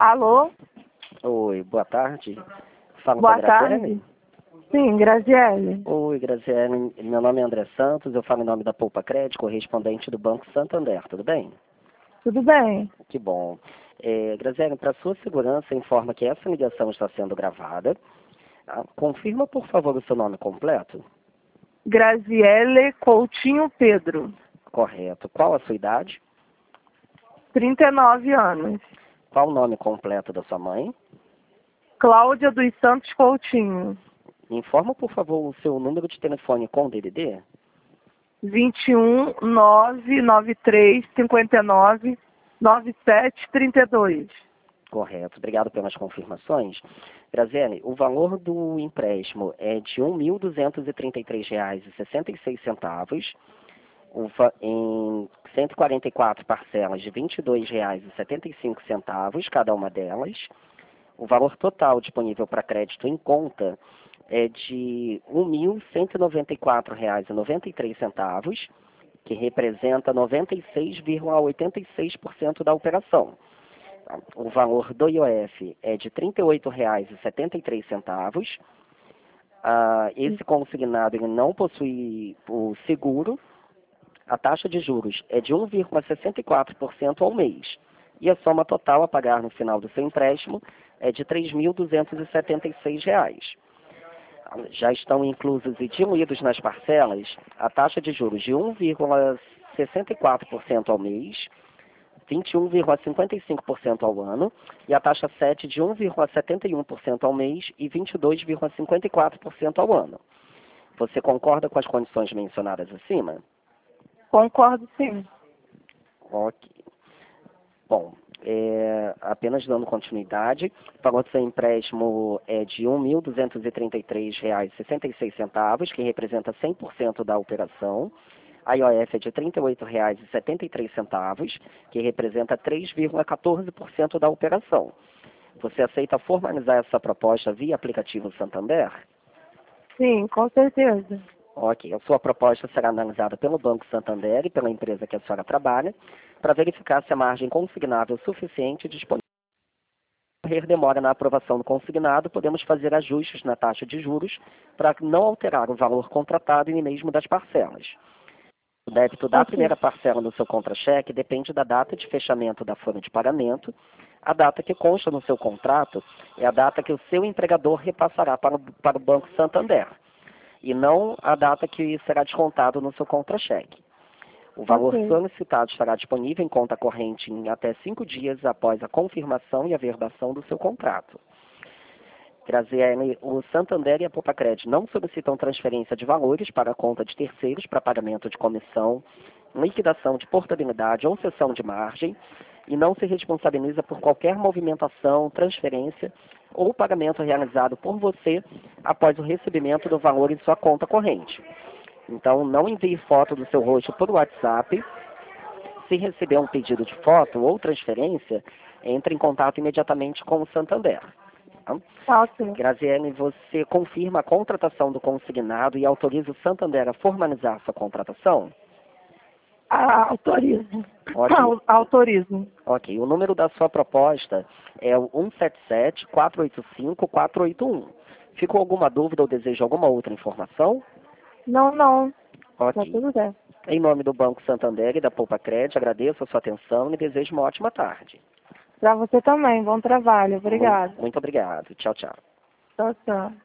Alô? Oi, boa tarde. Falo com a Boa Graziele? tarde. Sim, Graziele. Oi, Graziele. Meu nome é André Santos, eu falo em nome da Poupa Crédito, correspondente do Banco Santander, tudo bem? Tudo bem? Que bom. Graziele, para sua segurança, informa que essa ligação está sendo gravada. Confirma, por favor, o seu nome completo. Graziele Coutinho Pedro, Correto. Qual a sua idade? 39 anos. Qual o nome completo da sua mãe? Cláudia dos Santos Coutinho, Informa, por favor, o seu número de telefone com DDD. 21 993 59 9732. Correto. Obrigado pelas confirmações. Graziele, o valor do empréstimo é de R$ 1.233,66, em 144 parcelas de R$ 22,75, cada uma delas. O valor total disponível para crédito em conta é de R$ 1.194,93, que representa 96,86% da operação. O valor do IOF é de R$ 38,73. Esse consignado ele não possui o seguro. A taxa de juros é de 1,64% ao mês. E a soma total a pagar no final do seu empréstimo é de R$ 3.276. Já estão inclusos e diluídos nas parcelas a taxa de juros de 1,64% ao mês, 21,55% ao ano, e a taxa 7 de 1,71% ao mês e 22,54% ao ano. Você concorda com as condições mencionadas acima? Concordo, sim. Ok. Bom, apenas dando continuidade, o valor do seu empréstimo é de R$ 1.233,66, que representa 100% da operação. A IOF é de R$ 38,73, que representa 3,14% da operação. Você aceita formalizar essa proposta via aplicativo Santander? Sim, com certeza. Ok. A sua proposta será analisada pelo Banco Santander e pela empresa que a senhora trabalha para verificar se a margem consignável suficiente disponível. Se ocorrer demora na aprovação do consignado, podemos fazer ajustes na taxa de juros para não alterar o valor contratado e nem mesmo das parcelas. O débito da primeira parcela no seu contra-cheque depende da data de fechamento da folha de pagamento. A data que consta no seu contrato é a data que o seu empregador repassará para o Banco Santander, e não a data que será descontado no seu contra-cheque. O valor solicitado estará disponível em conta corrente em até 5 dias após a confirmação e a verbação do seu contrato. Graziele, o Santander e a Poupa Crédito não solicitam transferência de valores para a conta de terceiros para pagamento de comissão, liquidação de portabilidade ou cessão de margem, e não se responsabiliza por qualquer movimentação, transferência ou pagamento realizado por você após o recebimento do valor em sua conta corrente. Então, não envie foto do seu rosto por WhatsApp. Se receber um pedido de foto ou transferência, entre em contato imediatamente com o Santander. Ok. Graziele, você confirma a contratação do consignado e autoriza o Santander a formalizar sua contratação? Autorizo. Ok. Autorizo. Ok. O número da sua proposta é o 177-485-481. Ficou alguma dúvida ou deseja alguma outra informação? Não. Tá Ok. tudo bem. Em nome do Banco Santander e da Poupa Crédito, agradeço a sua atenção e desejo uma ótima tarde. Pra você também. Bom trabalho. Obrigada. Muito obrigado. Tchau, tchau. Tchau, tchau.